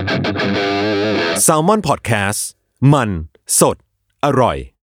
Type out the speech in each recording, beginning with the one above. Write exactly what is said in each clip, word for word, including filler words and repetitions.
Salmon Podcast มันสดอร่อย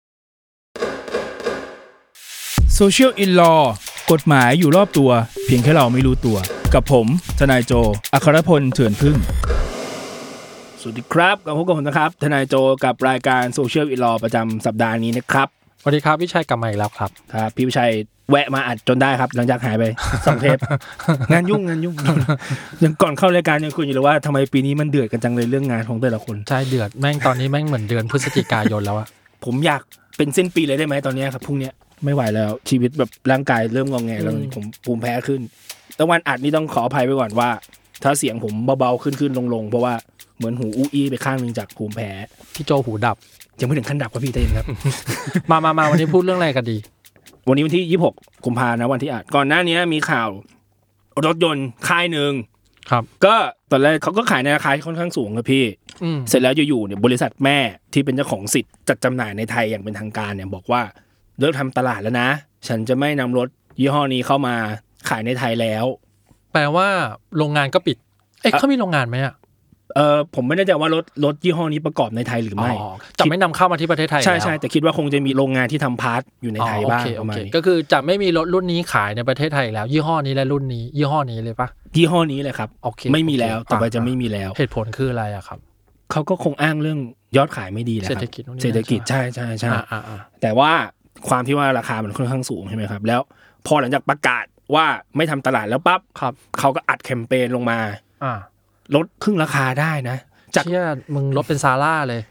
Social in Law กฎหมายอยู่รอบตัวเพียงแค่เราไม่รู้ตัวกับผมทนายโจอัครพลเถื่อนพึ่งสวัสดีครับกับพบกับผมนะครับทนายโจกับรายการ Social in Law ประจำสัปดาห์นี้นะครับสวัสดีครับวิชัยกลับมาอีกแล้วครับครับพี่วิชัยแวะมาอัดจนได้ครับหลังจากหายไปสองเทป งานยุ่งงานยุ่งยังก่อนเข้ารายการยังคุยอยู่เลยว่าทำไมปีนี้มันเดือดกันจังเลยเรื่องงานของแต่ละคนใช่เดือดแม่งตอนนี้แม่งเหมือนเดือนพฤศจิกายนแล้วอะผมอยากเป็นสิ้นปีเลยได้ไหมตอนนี้ครับพรุ่งนี้ไม่ไหวแล้วชีวิตแบบร่างกายเริ่มงอแงแล้วผมภูมิแพ้ขึ้นแต่วันอัดนี่ต้องขออภัยไปก่อนว่าถ้าเสียงผมเบาๆขึ้นๆลงๆเพราะว่าเหมือนหูอู้อี้ไปข้างนึงจากภูมิแพ้พี่โจหูดับยังไม่ถึงขั้นดับครับพี่เต้นครับมามามาวันนี้พูดเรื่องอะไรกันดีวันนี้วันที่ยี่สิบหกกุมภาพันธ์นะวันที่อัดก่อนหน้านี้มีข่าวรถยนต์ค่ายนึงครับก็ตอนแรกเขาก็ขายในราคาที่ค่อนข้างสูงครับพี่เสร็จแล้วอยู่ๆเนี่ยบริษัทแม่ที่เป็นเจ้าของสิทธิ์จัดจำหน่ายในไทยอย่างเป็นทางการเนี่ยบอกว่าเลิกทำตลาดแล้วนะฉันจะไม่นำรถยี่ห้อนี้เข้ามาขายในไทยแล้วแปลว่าโรงงานก็ปิดเอ๊ะเขามีโรงงานไหมอ่ะเออผมไม่แน่ใจว่ารถรถยี่ห้อนี้ประกอบในไทยหรือไม่จะไม่นำเข้ามาที่ประเทศไทยใช่ใช่แต่คิดว่าคงจะมีโรงงานที่ทำพาร์ทอยู่ในไทยบ้างประมาณนี้ก็คือจะไม่มีรถรุ่นนี้ขายในประเทศไทยแล้วยี่ห้อนี้และรุ่นนี้ยี่ห้อนี้เลยปะยี่ห้อนี้เลยครับไม่มีแล้วต่อไปจะไม่มีแล้วเหตุผลคืออะไรอะครับเขาก็คงอ้างเรื่องยอดขายไม่ดีแหละครับเศรษฐกิจใช่ใช่ใช่แต่ว่าความที่ว่าราคามันค่อนข้างสูงใช่ไหมครับแล้วพอหลังจากประกาศว่าไม่ทำตลาดแล้วปั๊บเขาก็อัดแคมเปญลงมาลดครึ่งราคาได้นะจากเชี่ยมึงลดเป็นซาร่าเลย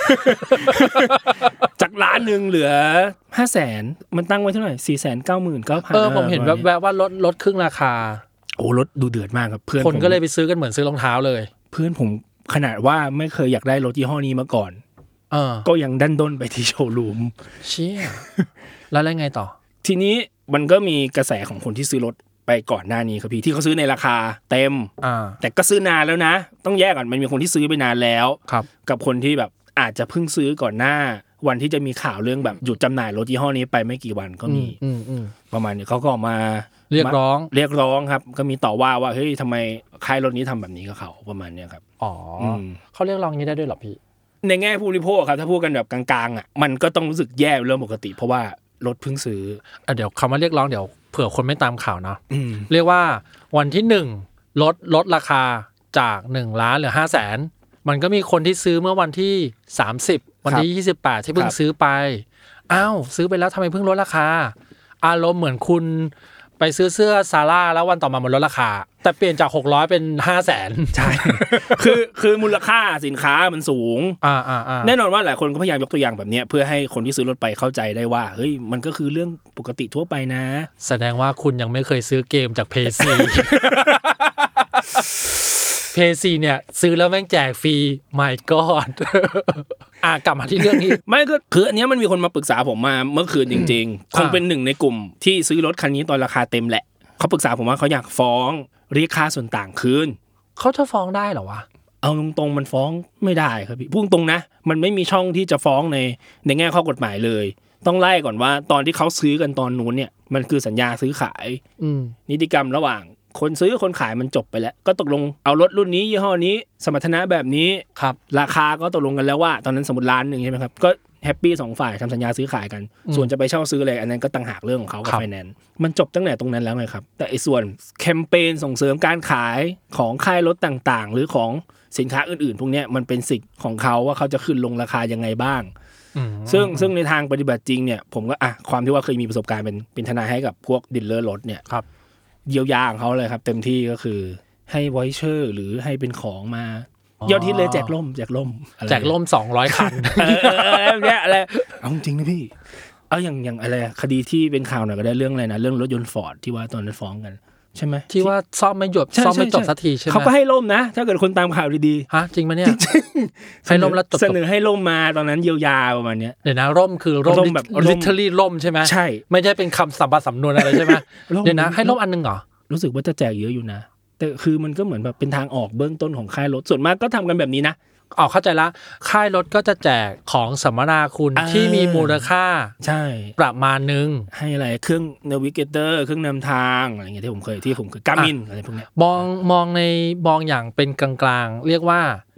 จากล้านนึงเหลือ ห้าแสน มันตั้งไว้เท่าไหร่ สี่แสนเก้าหมื่นเก้าพันเออผมเห็นแวบๆว่าลดลดครึ่งราคาโอ้ลดดูเดือดมากครับเพื่อนคนก็เลยไปซื้อกันเหมือนซื้อรองเท้าเลยเพื่อนผมขนาดว่าไม่เคยอยากได้รถยี่ห้อนี้มาก่อนเออก็ยังดันด้นไปที่โชว์รูมเชี่ยแล้วอะไรไงต่อทีนี้มันก็มีกระแสของคนที่ซื้อรถไปก่อนหน้านี้ครับพี่ที่เขาซื้อในราคาเต็มแต่ก็ซื้อนานแล้วนะต้องแยกก่อนมันมีคนที่ซื้อไปนานแล้วกับคนที่แบบอาจจะเพิ่งซื้อก่อนหน้าวันที่จะมีข่าวเรื่องแบบหยุดจำหน่ายรถยี่ห้อนี้ไปไม่กี่วันก็มีประมาณนี้เขาก็ออกมาเรียกร้องเรียกร้องครับก็มีต่อว่าว่าเฮ้ยทำไมค่ายรถนี้ทำแบบนี้กับเขาประมาณนี้ครับอ๋อเขาเรียกร้องนี้ได้ด้วยหรอพี่ในแง่ผู้บริโภคครับถ้าพูดกันแบบกลางๆอ่ะมันก็ต้องรู้สึกแย่เรื่องปกติเพราะว่ารถเพิ่งซื้อเดี๋ยวคำว่าเรียกร้องเดี๋ยวเผื่อคนไม่ตามข่าวเนาะเรียกว่าวันที่หนึ่งลดลดราคาจากหนึ่งล้านเหลือ ห้าแสน มันก็มีคนที่ซื้อเมื่อวันที่สามสิบวันที่ยี่สิบแปดที่เพิ่งซื้อไปอ้าวซื้อไปแล้วทำไมเพิ่งลดราคาอารมณ์เหมือนคุณไปซื้อเสื้อซาร่าแล้ววันต่อมามันลดราคาแต่เปลี่ยนจากหกร้อยเป็น ห้าแสนใช่ คือคือมูลค่าสินค้ามันสูงอ่าๆๆแน่นอนว่าหลายคนก็พยายามยกตัวอย่างแบบนี้เพื่อให้คนที่ซื้อรถไปเข้าใจได้ว่าเฮ้ยมันก็คือเรื่องปกติทั่วไปนะแสดงว่าคุณยังไม่เคยซื้อเกมจาก พี ซี พี ซี เนี่ยซื้อแล้วแม่งแจกฟรี my god อ่ะกลับมาที่เรื่องนี้ไม่ก็คืออันนี้มันมีคนมาปรึกษาผมมาเมื่อคืนจริงๆคงเป็นหนึ่งในกลุ่มที่ซื้อรถคันนี้ตอนราคาเต็มแหละเขาปรึกษาผมว่าเขาอยากฟ้องเรียกค่าส่วนต่างคืนเขาจะฟ้องได้เหรอวะเอาตรงๆมันฟ้องไม่ได้ครับพี่พูดตรงนะมันไม่มีช่องที่จะฟ้องในในแง่ข้อกฎหมายเลยต้องไล่ก่อนว่าตอนที่เขาซื้อกันตอนนู้นเนี่ยมันคือสัญญาซื้อขายนิติกรรมระหว่างคนซื้อคนขายมันจบไปแล้วก็ตกลงเอารถรุ่นนี้ยี่ห้อนี้สมรรถนะแบบนี้ครับราคาก็ตกลงกันแล้วว่าตอนนั้นสมมุติล้านนึงใช่มั้ยครับก็แฮปปี้สองฝ่ายทำสัญญาซื้อขายกันส่วนจะไปเช่าซื้ออะไรอันนั้นก็ต่างหากเรื่องของเขากับไฟแนนซ์มันจบตั้งแต่ตรงนั้นแล้วไงครับแต่ไอ้ส่วนแคมเปญส่งเสริมการขายของค่ายรถต่างๆหรือของสินค้าอื่นๆพวกนี้มันเป็นสิทธิ์ของเขาว่าเขาจะขึ้นลงราคายังไงบ้างซึ่งซึ่งในทางปฏิบัติจริงเนี่ยผมก็อ่ะความที่ว่าเคยมีประสบการณ์เป็นเป็นทนายให้กับพวกดีลเลอร์รถเนี่ยครับเยียวยาของเขาเลยครับเต็มที่ก็คือให้ไวเชอร์หรือให้เป็นของมายอดฮิตเลยแจกล่มแจกล่มแจกล่มสองร้อยคันเออเนี่ยอะไรเอาจริงนะพี่เอาอย่างอย่างอะไรคดีที่เป็นข่าวหน่อยก็ได้เรื่องอะไรนะเรื่องรถยนต์ Ford ที่ว่าตอนนั้นฟ้องกันใช่ไหมที่ว่าซ่อมไม่หยุดซ่อมไม่จบสักทีใช่ไหมเขาก็ให้ล่มนะถ้าเกิดคนตามข่าวดีๆฮะจริงมั้ยเนี่ยให้ล่มแล้วจบเสนอให้ล่มมาตอนนั้นเยียวยาประมาณนี้เดี๋ยวนะร่มคือร่มแบบ literally ล่มใช่ไหมใช่ไม่ใช่เป็นคำสัมปสำนวนอะไรใช่ไหมเดี๋ยวนะให้ล่มอันนึงเหรอรู้สึกว่าจะแจกเยอะอยู่นะแต่คือมันก็เหมือนแบบเป็นทางออกเบื้องต้นของค่ายรถส่วนมากก็ทำกันแบบนี้นะอ๋อเข้าใจละค่ายรถก็จะแจกของสัมมนาคุณที่มีมูลค่าใช่ประมาณนึงให้อะไรเครื่อง Navigator เครื่องนำทางอะไรอย่างเงี้ยที่ผมเคยที่ผมเคย Garmin อะไรพวกเนี้ยมองมองในมองอย่างเป็นกลางๆเรียกว่า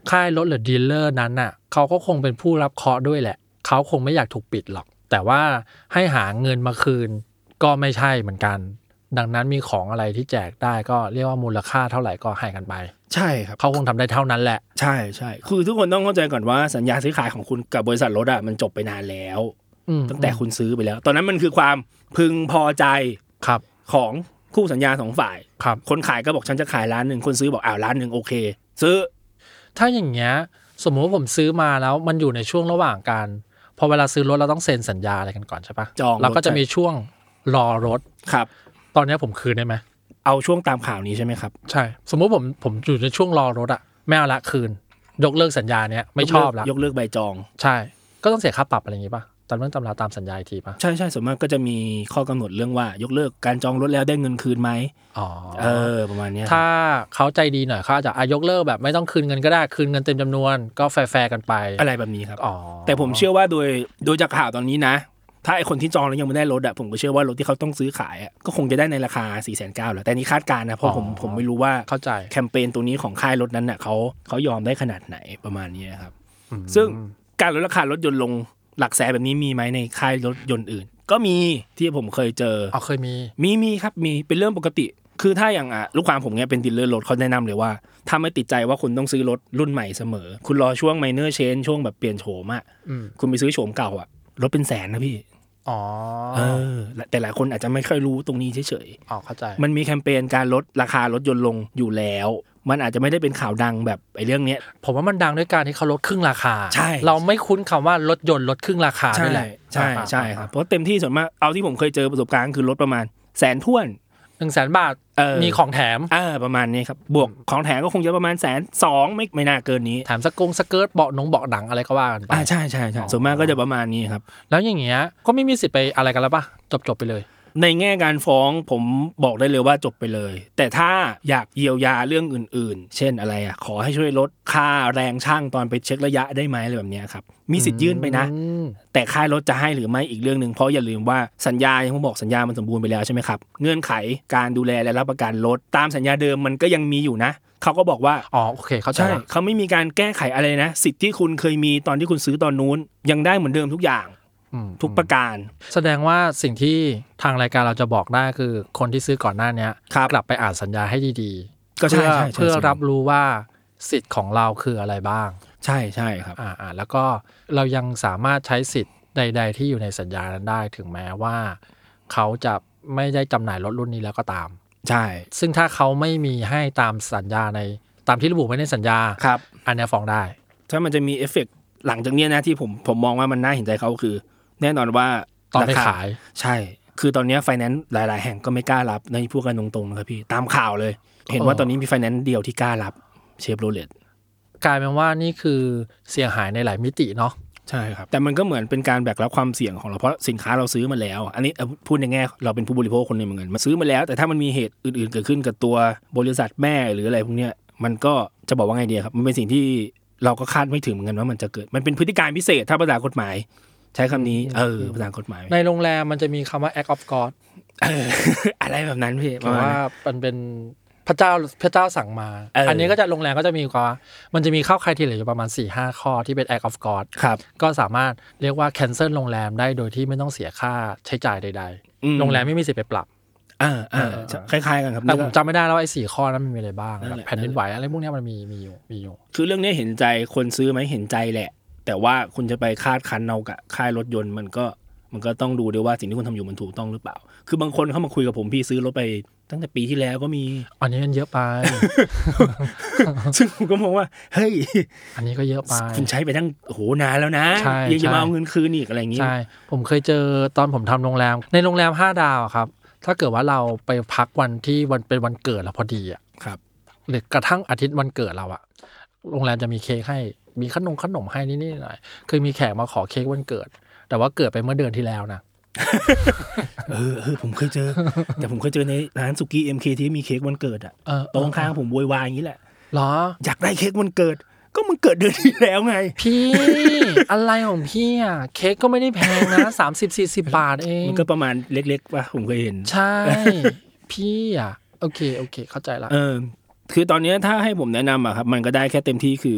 ค่ายรถหรือดีลเลอร์นั้นน่ะเขาก็คงเป็นผู้รับเคราะห์ด้วยแหละเขาคงไม่อยากถูกปิดหรอกแต่ว่าให้หาเงินมาคืนก็ไม่ใช่เหมือนกันดังนั้นมีของอะไรที่แจกได้ก็เรียกว่ามูลค่าเท่าไหร่ก็ให้กันไปใช่ครับเขาคงทำได้เท่านั้นแหละใช่ใช่คือทุกคนต้องเข้าใจก่อนว่าสัญญาซื้อขายของคุณกับบริษัทรถอ่ะมันจบไปนานแล้วตั้งแต่คุณซื้อไปแล้วตอนนั้นมันคือความพึงพอใจครับของคู่สัญญาสองฝ่ายครับคนขายก็บอกฉันจะขายล้านนึงคนซื้อบอกอ้าวล้านนึงโอเคซื้อถ้าอย่างเงี้ยสมมุติว่าผมซื้อมาแล้วมันอยู่ในช่วงระหว่างการพอเวลาซื้อรถเราต้องเซ็นสัญญาอะไรกันก่อนใช่ปะจองแล้วก็จะมีช่วงรอรถครับตอนนี้ผมคืนได้ไหมเอาช่วงตามข่าวนี้ใช่ไหมครับใช่สมมุติผมผมอยู่ในช่วงรอรถอะไม่เอาละคืนยกเลิกสัญญาเนี้ยไม่ชอบละยกเลิกใบจองใช่ก็ต้องเสียค่าปรับอะไรอย่างงี้ป่ะตามเรื่องตำราตามสัญญาอีกทีป่ะใช่ใช่ส่วนมากก็จะมีข้อกำหนดเรื่องว่ายกเลิกการจองรถแล้วได้เงินคืนไหมอ๋อเออประมาณนี้ถ้าเขาใจดีหน่อยเขาจะยกเลิกแบบไม่ต้องคืนเงินก็ได้คืนเงินเต็มจำนวนก็แฟร์ๆกันไปอะไรแบบนี้ครับอ๋อแต่ผมเชื่อว่าโดยโดยจากข่าวตอนนี้นะถ้าไอคนที่จองแล้วยังไม่ได้รถอะผมก็เชื่อว่ารถที่เขาต้องซื้อขายอะก็คงจะได้ในราคา สี่แสนเก้าพัน แหละแต่นี่คาดการณ์นะเพราะผมผมไม่รู้ว่าเข้าใจแคมเปญตัวนี้ของค่ายรถนั้นน่ะเขาเขายอมได้ขนาดไหนประมาณนี้ครับซึ่งการลดราคารถยนต์ลงหลักแสนแบบนี้มีไหมในค่ายรถยนต์อื่นก็มีที่ผมเคยเจออ๋อเคยมีมีมีครับมีเป็นเรื่องปกติคือถ้าอย่างอ่ะลูกค้าผมเนี้ยเป็นดีลเลอร์รถเขาแนะนำเลยว่าถ้าไม่ติดใจว่าคุณต้องซื้อรถรุ่นใหม่เสมอคุณรอช่วงไมเนอร์เชนช่วงแบบเปลี่ยนโฉมอ่ะคุณไปซื้อโฉมเก่าอ่ะรถเป็นแสนนะพี่อ๋อเออแต่หลายคนอาจจะไม่ค่อยรู้ตรงนี้เฉยๆอ๋อเข้าใจมันมีแคมเปญการลดราคารถยนต์ลงอยู่แล้วมันอาจจะไม่ได้เป็นข่าวดังแบบไอ้เรื่องนี้ผมว่ามันดังด้วยการที่เขาลดครึ่งราคาใช่เราไม่คุ้นคำว่ารถยนต์ลดครึ่งราคานี่แหละใช่ใช่ครับเพราะเต็มที่ส่วนมากเอาที่ผมเคยเจอประสบการณ์คือลดประมาณแสนท้วนหนึ่งแสนบาทมีของแถมเออประมาณนี้ครับบวกของแถมก็คงจะประมาณแสนสองไม่ไม่น่าเกินนี้แถมสกงสเกิร์ตเบาะหนงเบาะหนังอะไรก็ว่ากันไปอ่าใช่ใช่ใช่ส่วนมากก็จะประมาณนี้ครับแล้วอย่างเงี้ยก็ไม่มีสิทธิ์ไปอะไรกันแล้วป่ะจบจบไปเลยในแง่การฟ้องผมบอกได้เลยว่าจบไปเลยแต่ถ้าอยากเยียวยาเรื่องอื่นๆเช่นอะไรอ่ะขอให้ช่วยลดค่าแรงช่างตอนไปเช็คระยะได้ไหมอะไรแบบนี้ครับมีสิทธิ์ยื่นไปนะแต่ค่ายรถจะให้หรือไม่อีกเรื่องนึงเพราะอย่าลืมว่าสัญญาอย่างผมบอกสัญญามันสมบูรณ์ไปแล้วใช่ไหมครับเงื่อนไขการดูแลและรับประกันรถตามสัญญาเดิมมันก็ยังมีอยู่นะเขาก็บอกว่าอ๋อโอเคเข้าใจใช่เขาไม่มีการแก้ไขอะไรนะสิทธิ์ที่คุณเคยมีตอนที่คุณซื้อตอนนู้นยังได้เหมือนเดิมทุกอย่างทุกประการแสดงว่าสิ่งที่ทางรายการเราจะบอกได้คือคนที่ซื้อก่อนหน้านี้กลับไปอ่านสัญญาให้ดีๆก็เพื่อเพื่อรับรู้ว่าสิทธิ์ของเราคืออะไรบ้างใช่ใช่ครับอ่าๆแล้วก็เรายังสามารถใช้สิทธิ์ใดๆที่อยู่ในสัญญานั้นได้ถึงแม้ว่าเขาจะไม่ได้จำหน่ายรถรุ่นนี้แล้วก็ตามใช่ซึ่งถ้าเขาไม่มีให้ตามสัญญาในตามที่ระบุไว้ในสัญญาครับอันนี้ฟ้องได้ถ้ามันจะมีเอฟเฟกต์หลังจากนี้นะที่ผมผมมองว่ามันน่าเห็นใจเขาคือแน่นอนว่าตอนไปขายใช่คือตอนนี้ไฟแนนซ์หลายๆแห่งก็ไม่กล้ารับในพูดกันตรงๆนะครับพี่ตามข่าวเลยเห็นว่าตอนนี้มีไฟแนนซ์เดียวที่กล้ารับเชฟโรเลตกลายเป็นว่านี่คือเสียหายในหลายมิติเนาะใช่ครับแต่มันก็เหมือนเป็นการแบกรับความเสี่ยงของเราเพราะสินค้าเราซื้อมาแล้วอันนี้พูดในแง่เราเป็นผู้บริโภคคนนึงเหมือนกันมาซื้อมาแล้วแต่ถ้ามันมีเหตุอื่นๆเกิดขึ้นกับตัวบริษัทแม่หรืออะไรพวกเนี้ยมันก็จะบอกว่าไงดีครับมันเป็นสิ่งที่เราก็คาดไม่ถึงเหมือนกันว่ามันจะเกิดมันเป็นพฤติการพิเศษถ้าภาษากฎหมายใช้คำนี้เออภาษากฎหมายในโรงแรมมันจะมีคำว่า act of God อะไรแบบนั้นพี่ว่ามันเป็นพระเจ้าพระเจ้าสั่งมา อ, อันนี้ก็จะโรงแรมก็จะมีความมันจะมีเข้าใครทีเหลืออยู่ประมาณ สี่ห้า ข้อที่เป็น act of God ครับก็สามารถเรียกว่า cancel โรงแรมได้โดยที่ไม่ต้องเสียค่าใช้จ่ายใดๆโรงแรมไม่มีสิทธิ์ไปปรับอ่าอ่าคล้ายๆกันครับแต่ผมจำไม่ได้แล้วไอ้สี่ข้อนั้นมันมีอะไรบ้างแผ่นดินไหวอะไรพวกนี้มันมีมีอยู่มีอยู่คือเรื่องนี้เห็นใจคนซื้อไหมเห็นใจแหละแต่ว่าคุณจะไปคาดคั้นเอากับค่ายรถยนต์มันก็มันก็ต้องดูด้วยว่าสิ่งที่คุณทำอยู่มันถูกต้องหรือเปล่าคือบางคนเข้ามาคุยกับผมพี่ซื้อรถไปตั้งแต่ปีที่แล้วก็มีอันนี้มันเยอะไปซึ่งผมก็มองว่าเฮ้ยอันนี้ก็เยอะไปคุณใช้ไปตั้งโหนานแล้วนะยังจะมาเอาเงินคืนอีกอะไรอย่างงี้ใช่ผมเคยเจอตอนผมทำโรงแรมในโรงแรมห้าดาวครับถ้าเกิดว่าเราไปพักวันที่วันเป็นวันเกิดเราพอดีอ่ะครับหรือกระทั่งอาทิตย์วันเกิดเราอ่ะโรงแรมจะมีเค้กให้มีขนมขนมให้นิดๆหน่อยเคยมีแขกมาขอเค้กวันเกิดแต่ว่าเกิดไปเมื่อเดือนที่แล้วนะเออเออผมเคยเจอแต่ผมเคยเจอในร้านสุกี้ เอ็ม เค ที่มีเค้กวันเกิดอ่ะตรงข้างผมโวยวายอย่างนี้แหละเหรออยากได้เค้กวันเกิดก็มึงเกิดเดือนที่แล้วไงพี่อะไรของพี่อ่ะเค้กก็ไม่ได้แพงนะสามสิบ สี่สิบบาทเองมันก็ประมาณเล็กๆป่ะผมเคยเห็นใช่พี่อ่ะโอเคโอเคเข้าใจละเออคือตอนนี้ถ้าให้ผมแนะนำอ่ะครับมันก็ได้แค่เต็มที่คือ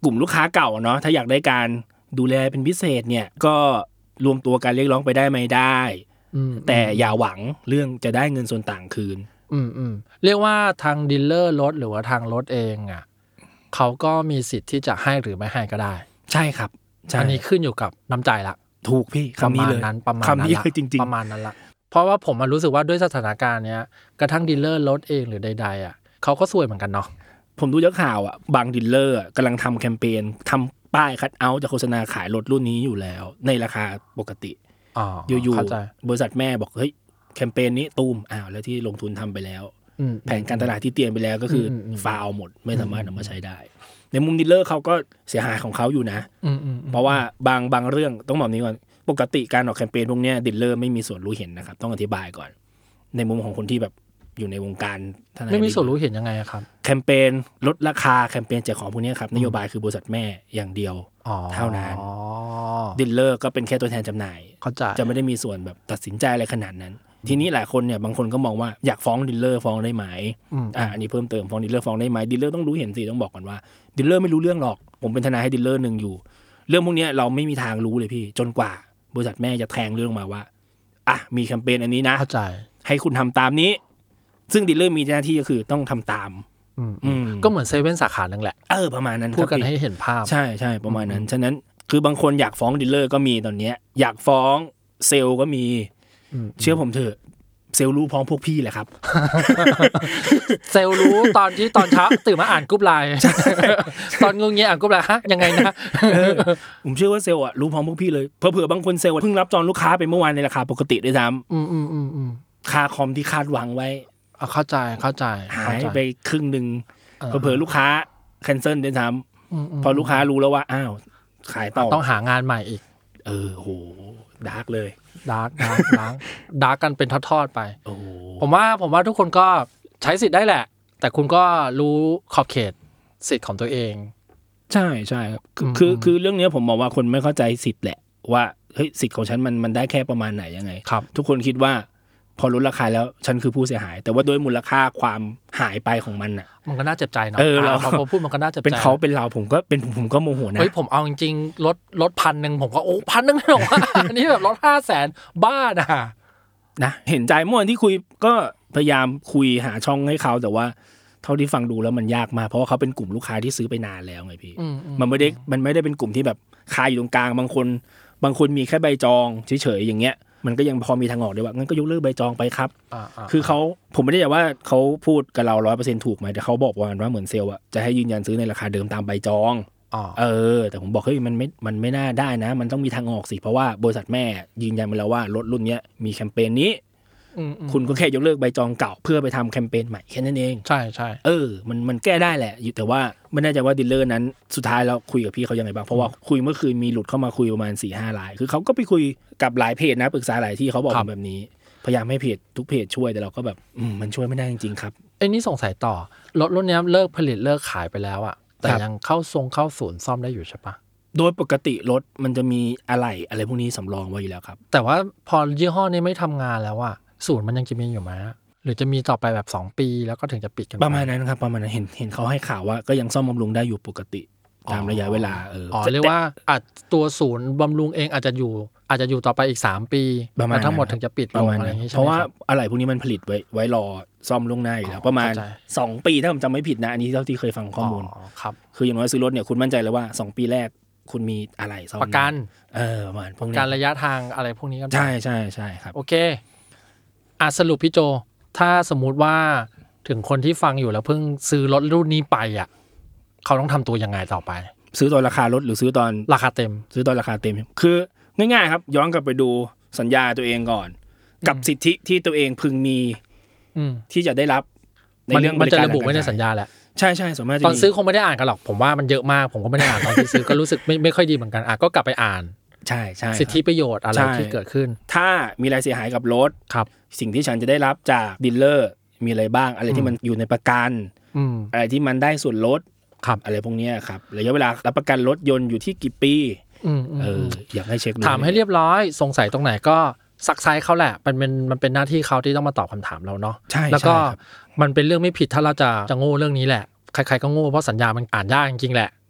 กลุ่มลูกค้าเก่าเนาะถ้าอยากได้การดูแลเป็นพิเศษเนี่ยก็รวมตัวกันเรียกร้องไปได้ไหมได้แต่อย่าหวังเรื่องจะได้เงินส่วนต่างคืนอืมอืมเรียกว่าทางดีลเลอร์รถหรือว่าทางรถเองอ่ะเขาก็มีสิทธิ์ที่จะให้หรือไม่ให้ก็ได้ใช่ครับอันนี้ขึ้นอยู่กับน้ำใจละถูกพี่คำนี้เลยประมาณนั้นจริงๆประมาณนั้นละเพราะว่าผมมันรู้สึกว่าด้วยสถานการณ์เนี้ยกระทั่งดีลเลอร์รถเองหรือใดๆอ่ะเขาก็ซวยเหมือนกันเนาะผมดูจากข่าวอ่ะบางดีลเลอร์กำลังทำแคมเปญทำป้ายคัทเอาท์จะโฆษณาขายรถรุ่นนี้อยู่แล้วในราคาปกติอยู่ๆบริษัทแม่บอกเฮ้ยแคมเปญนี้ตูมอ้าวแล้วที่ลงทุนทำไปแล้วแผนการตลาดที่เตรียมไปแล้วก็คือฟาวหมดไม่สามารถนำมาใช้ได้ในมุมดีลเลอร์เขาก็เสียหายของเขาอยู่นะเพราะว่าบางบางเรื่องต้องบอกนี้ก่อนปกติการออกแคมเปญพวกนี้ดีลเลอร์ไม่มีส่วนรู้เห็นนะครับต้องอธิบายก่อนในมุมของคนที่แบบอยู่ในวงการไม่มีส่วนรู้เห็นยังไงครับแคมเปญลดราคาแคมเปญแจกของพวกนี้ครับนโยบายคือบริษัทแม่อย่างเดียวเท่านั้นดีลเลอร์ก็เป็นแค่ตัวแทนจำหน่ายจะไม่ได้มีส่วนแบบตัดสินใจอะไรขนาดนั้นทีนี้หลายคนเนี่ยบางคนก็มองว่าอยากฟ้องดีลเลอร์ฟ้องได้ไหมอ่าอันนี้เพิ่มเติมฟ้องดีลเลอร์ฟ้องได้ไหมดีลเลอร์ต้องรู้เห็นสิต้องบอกก่อนว่าดีลเลอร์ไม่รู้เรื่องหรอกผมเป็นทนายให้ดีลเลอร์นึงอยู่เรื่องพวกนี้เราไม่มีทางรู้เลยพี่จนกว่าบริษัทแม่จะแทงเรื่องมาว่าอ่ะมีแคมเปญอันนี้นะเข้าใจให้คุณทำตามนี้ซึ่งดีลเลอร์มีหน้าที่ก็คือต้องทำตามก็เหมือนเซเว่นสาขานึงแหละเออประมาณนั้นพูดกันให้เห็นภาพใช่ใช่ประมาณนั้นฉะนั้นคือบางคนอยากฟ้องดีลเลอร์ก็มีตอนนี้อยากฟ้องเซลล์ก็มีเชื่อผมเถอะเซลล์รู้พร้อมพวกพี่แหละครับเซลล์รู้ตอนที่ตอนเช้าตื่นมาอ่านกรุ๊ปไลน์ตอนงงเงี้ยอ่านกรุ๊ปไลน์ฮะยังไงนะผมเชื่อว่าเซลล์อ่ะรู้พร้อมพวกพี่เลยเผื่อบางคนเซลล์เพิ่งรับจองลูกค้าไปเมื่อวานในราคาปกติด้วยซ้ำอืมอืมอืมอืมค่าคอมที่คาดหวังไว้เข้าใจเข้าใจหายไปครึ่งนึงเผื่อลูกค้าแคนเซิลด้วยซ้ำพอลูกค้ารู้แล้วว่าอ้าวขายต่อต้องหางานใหม่อีกเออโหดาร์กเลยดาร์กดาร์กดาร์กดาร์กกันเป็นทอดๆไปผมว่าผมว่าทุกคนก็ใช้สิทธิ์ได้แหละแต่คุณก็รู้ขอบเขตสิทธิ์ของตัวเองใช่ใช่ครับคือคือเรื่องนี้ผมมองว่าคนไม่เข้าใจสิทธิ์แหละว่าเฮ้ยสิทธิ์ของฉันมันมันได้แค่ประมาณไหนยังไงทุกคนคิดว่าพอลดราคาแล้วฉันคือผู้เสียหายแต่ว่าโดยมูลค่าความหายไปของมันน่ะมันก็น่าเจ็บใจเนาะเออเราพอพูดมันก็น่าเจ็บใจเป็นเขาเป็นเราผมก็เป็นผมก็โมโหนะเฮ้ยผมเอาจริงๆลดลดพันหนึ่งผมก็โอ้พันหนึ่งหรอวะอันนี้แบบลดห้าแสนบ้าน่ะนะเห็นใจเมื่อวันที่คุยก็พยายามคุยหาช่องให้เขาแต่ว่าเท่าที่ฟังดูแล้วมันยากมากเพราะว่าเขาเป็นกลุ่มลูกค้าที่ซื้อไปนานแล้วไงพี่มันไม่ได้มันไม่ได้เป็นกลุ่มที่แบบคาอยู่ตรงกลางบางคนบางคนมีแค่ใบจองเฉยๆอย่างเงี้ยมันก็ยังพอมีทางออกได้ว่างั้นก็ยกเลิกใบจองไปครับคือเขาผมไม่ได้บอกว่าเขาพูดกับเรา ร้อยเปอร์เซ็นต์ ถูกไหมแต่เขาบอกว่าว่าเหมือนเซลล์อ่ะจะให้ยืนยันซื้อในราคาเดิมตามใบจองเออแต่ผมบอกเฮ้ยมันไม่มันไม่น่าได้นะมันต้องมีทางออกสิเพราะว่าบริษัทแม่ยืนยันมาแล้วว่ารถรุ่นนี้มีแคมเปญนี้คุณก็แค่ยกเลิกใบจองเก่าเพื่อไปทำแคมเปญใหม่แค่นั้นเองใช่ใช่เออมันมันแก้ได้แหละแต่ว่าไม่แน่ใจว่าดีลเลอร์นั้นสุดท้ายแล้วคุยกับพี่เขายังไงบ้างเพราะว่าคุยเมื่อคืนมีหลุดเข้ามาคุยประมาณ สี่ห้ารายคือเขาก็ไปคุยกับหลายเพจนะปรึกษาหลายที่เขาบอกแบบนี้พยายามให้เพจทุกเพจช่วยแต่เราก็แบบมันช่วยไม่ได้จริงๆครับไอ้นี่สงสัยต่อรถรุ่นนี้เลิกผลิตเลิกขายไปแล้วอะแต่ยังเข้าทรงเข้าศูนย์ซ่อมได้อยู่ใช่ปะโดยปกติรถมันจะมีอะไหล่อะไรพวกนี้สำรองไว้อยู่แล้วครับแต่ว่าพอยี่ห้อนี้ไม่ทำงานแล้วอะศูนย์มันยังจะมีอยู่ไหมหรือจะมีต่อไปแบบสองปีแล้วก็ถึงจะปิดกันประมาณนั้นครับประมาณนั้นเห็นเห็นเขาให้ข่าวว่าก็ยังซ่อมบำรุงได้อยู่ปกติตามระยะเวลาเอออ๋อเรียกว่าอาจตัวศูนย์บำรุงเองอาจจะอยู่อาจจะอยู่ต่อไปอีกสามปีแต่ทั้งหมดถึงจะปิดประมาณนั้นเพราะว่าอะไหล่พวกนี้มันผลิตไว้ไว้รอซ่อมล่วงหน้าอยู่แล้วประมาณสองปีถ้าผมจำไม่ผิดนะอันนี้เท่าที่เคยฟังข้อมูลครับคืออย่างน้อยซื้อรถเนี่ยคุณมั่นใจเลยว่าสองปีแรกคุณมีอะไรซ่อมประกันเออประมาณพวกนี้การระยะทางอะไรพวกนี้ก็ใช่ใช่ใช่ครับโอเคอ่ะสรุปพี่โจถ้าสมมุติว่าถึงคนที่ฟังอยู่แล้วเพิ่งซื้อรถรุ่นนี้ไปอ่ะเขาต้องทำตัวยังไงต่อไปซื้อตอนราคารถหรือซื้อตอนราคาเต็มซื้อตอนราคาเต็มคือง่ายๆครับย้อนกลับไปดูสัญญาตัวเองก่อนกับสิทธิที่ตัวเองพึงมีที่จะได้รับในเรื่องมันจะระบุไว้ในสัญญาแหละใช่ใช่สมมติตอนซื้อคงไม่ได้อ่านกันหรอกผมว่ามันเยอะมากผมก็ไม่ได้อ่านตอนที่ซื้อก็รู้สึกไม่ไม่ค่อยดีเหมือนกันอ่ะก็กลับไปอ่านใช่ใช่สิทธิประโยชน์อะไรที่เกิดขึ้นถ้ามีรายเสียหายกับรถครับสิ่งที่ฉันจะได้รับจากดีลเลอร์มีอะไรบ้างอะไรที่มันอยู่ในประกันอะไรที่มันได้ส่วนลดอะไรพวกนี้ครับระยะเวลารับประกันรถยนต์อยู่ที่กี่ปีเอออยากให้เช็คถามให้เรียบร้อยสงสัยตรงไหนก็ซักไซส์เขาแหละมันเป็นมันเป็นหน้าที่เขาที่ต้องมาตอบคำถามเราเนาะแล้วก็มันเป็นเรื่องไม่ผิดถ้าเราจะจะโง่เรื่องนี้แหละใครๆก็โง่เพราะสัญญามันอ่านยากจริงๆแหละ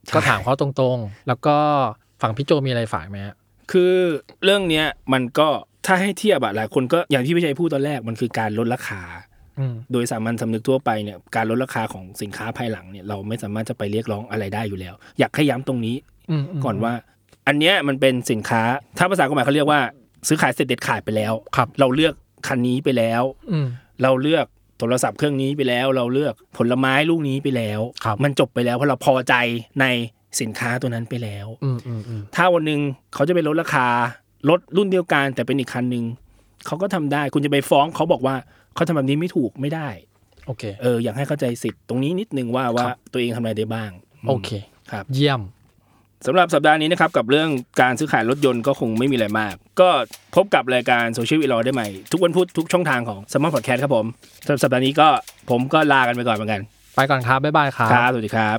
ก็ถามเขาตรงๆแล้วก็ฝั่งพี่โจมีอะไรฝากไหมคือเรื่องเนี้ยมันก็ถ้าให้เทียบอะหลายคนก็อย่างที่พี่ชัยพูดตอนแรกมันคือการลดราคาโดยสามัญสำนึกทั่วไปเนี่ยการลดราคาของสินค้าภายหลังเนี่ยเราไม่สามารถจะไปเรียกร้องอะไรได้อยู่แล้วอยากให้ย้ำตรงนี้ก่อนว่าอันเนี้ยมันเป็นสินค้าถ้าภาษากฎหมายเขาเรียกว่าซื้อขายเสร็จเด็ดขาดไปแล้วเราเลือกคันนี้ไปแล้วเราเลือกโทรศัพท์เครื่องนี้ไปแล้วเราเลือกผลไม้ลูกนี้ไปแล้วมันจบไปแล้วเพราะเราพอใจในสินค้าตัวนั้นไปแล้วถ้าวันนึงเขาจะไปลดราคารถรุ่นเดียวกันแต่เป็นอีกคันนึงเขาก็ทำได้คุณจะไปฟ้องเขาบอกว่าเขาทำแบบนี้ไม่ถูกไม่ได้โอเคเอออยากให้เข้าใจสิทธิ์ตรงนี้นิดนึงว่าว่าตัวเองทำอะไรได้บ้างโอเคครับเยี่ยมสำหรับสัปดาห์นี้นะครับกับเรื่องการซื้อขายรถยนต์ก็คงไม่มีอะไรมากก็พบกับรายการโซเชียลวีลอได้ใหม่ทุกวันพุธทุกช่องทางของ Smart Podcast ครับผมสำหรับสัปดาห์นี้ก็ผมก็ลากันไปก่อนเหมือนกันไปก่อนครับบ๊ายบายครับครับสวัสดีครับ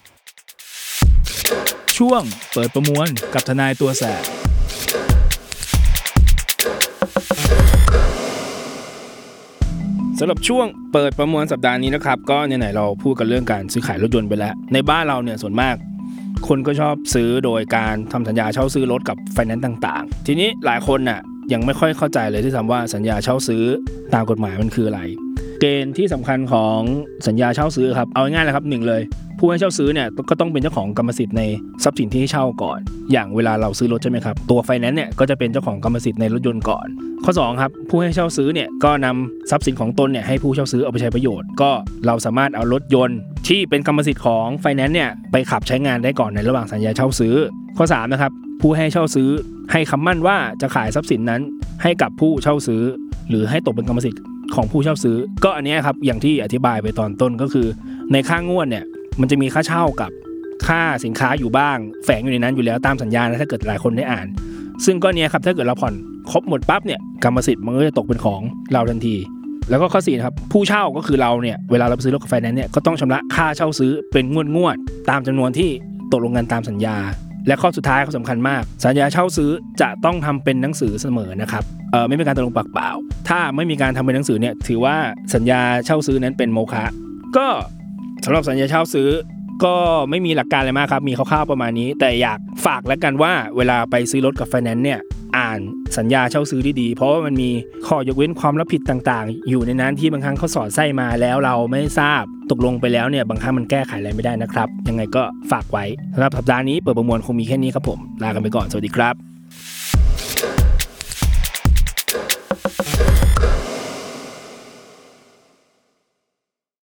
ช่วงเปิดประมวลกับทนายตัวแสบสำหรับช่วงเปิดประมวลสัปดาห์นี้นะครับก็ไหนๆเราพูดกันเรื่องการซื้อขายรถยนต์ไปแล้วในบ้านเราเนี่ยส่วนมากคนก็ชอบซื้อโดยการทำสัญญาเช่าซื้อรถกับไฟแนนซ์ต่างๆทีนี้หลายคนน่ะยังไม่ค่อยเข้าใจเลยที่ทำว่าสัญญาเช่าซื้อตามกฎหมายมันคืออะไรเกณฑ์ที่สำคัญของสัญญาเช่าซื้อครับเอาง่ายๆเลยครับหนึ่งเลยผู้ให้เช่าซื้อเนี่ยก็ต้องเป็นเจ้าของกรรมสิทธิ์ในทรัพย์สินที่ให้เช่าก่อนอย่างเวลาเราซื้อรถใช่ไหมครับตัวไฟแนนซ์เนี่ยก็จะเป็นเจ้าของกรรมสิทธิ์ในรถยนต์ก่อนข้อสองครับผู้ให้เช่าซื้อเนี่ยก็นำทรัพย์สินของตนเนี่ยให้ผู้เช่าซื้อเอาไปใช้ประโยชน์ก็เราสามารถเอารถยนต์ที่เป็นกรรมสิทธิ์ของไฟแนนซ์เนี่ยไปขับใช้งานได้ก่อนในระหว่างสัญญาเช่าซื้อข้อสามนะครับผู้ให้เช่าซื้อให้คำมั่นว่าจะขายทรัพย์สินนั้นให้กับผู้เช่าซื้อหรือให้ตกเป็นกรรมสิทธิ์ของผู้เช่าซื้อก็อันนี้ครับอย่างที่อธิบายไปตอนต้นก็คือในค่างวดเนี่ยมันจะมีค่าเช่ากับค่าสินค้าอยู่บ้างแฝงอยู่ในนั้นอยู่แล้วตามสัญญานะถ้าเกิดหลายคนได้อ่านซึ่งก็เนี้ยครับถ้าเกิดเราผ่อนครบหมดปั๊บเนี่ยกรรมสิทธิ์มันก็จะตกเป็นของเราทันทีแล้วก็ข้อสี่ครับผู้เช่าก็คือเราเนี่ยเวลาเราไปซื้อรถกับไฟแนนซ์เนี่ยก็ต้องชำระค่าเช่าซื้อเป็นงวดงวดตามจำนวนที่ตกลงกันตามสัญญาและข้อสุดท้ายข้อสำคัญมากสัญญาเช่าซื้อจะต้องทำเป็นหนังสือเสมอนะครับเออไม่เป็นการตกลงปากเปล่าถ้าไม่มีการทำเป็นหนังสือเนี่ยถือว่าสัญญาเช่าซื้อนั้นเป็นโมฆะก็สำหรับสัญญาเช่าซื้อก็ไม่มีหลักการอะไรมากครับมีคร่าวๆประมาณนี้แต่อยากฝากแล้วกันว่าเวลาไปซื้อรถกับไฟแนนซ์เนี่ยอ่านสัญญาเช่าซื้อดีๆเพราะว่ามันมีข้อยกเว้นความรับผิดต่างๆอยู่ในนั้นที่บางครั้งเขาสอดไส้มาแล้วเราไม่ทราบตกลงไปแล้วเนี่ยบางครั้งมันแก้ไขอะไรไม่ได้นะครับยังไงก็ฝากไว้สำหรับสัปดาห์นี้เปิดประมวลคงมีแค่นี้ครับผมลากันไปก่อนสวัสดีครับ